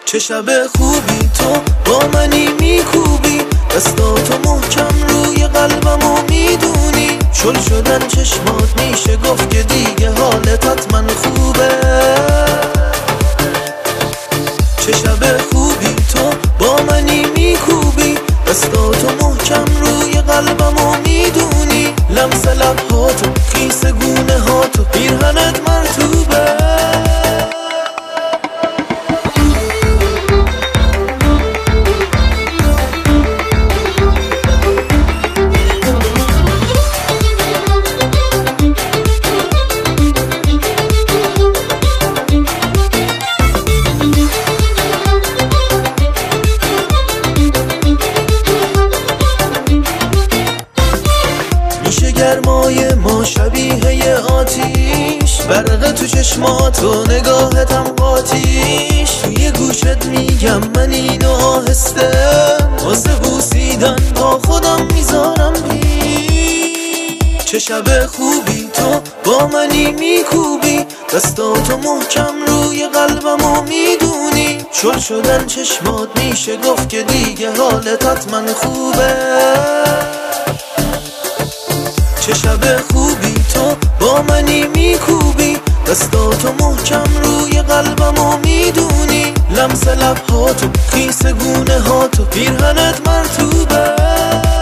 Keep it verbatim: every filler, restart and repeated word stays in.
چه شب خوبی تو با منی میکوبی، دستاتو محکم روی قلبمو میدونی. شل شدن چشمات میشه گفت که دیگه حالت حتما خوبه. چه شب خوبی تو با منی میکوبی، دستاتو محکم روی قلبمو میدونی. لمس لبهاتو، خیس گونه هاتو، پیرهنت مرطوبه. میشه گرمای ما شبیه آتیش، برق تو چشمات و نگاهتم قاتیش. توی گوشت میگم من اینو آهسته، واسه بوسیدن با خودم میذارم پیش. چه شب خوبی تو با منی میکوبی، دستاتو محکم روی قلبمو میدونی. شل شدن چشمات میشه گفت که دیگه حالت حتما خوبه. چه شب خوبی تو با منی میکوبی، دستاتو محکم روی قلبمو میدونی. لمس لبهاتو، خیس گونه هاتو، پیرهنت مرطوبه.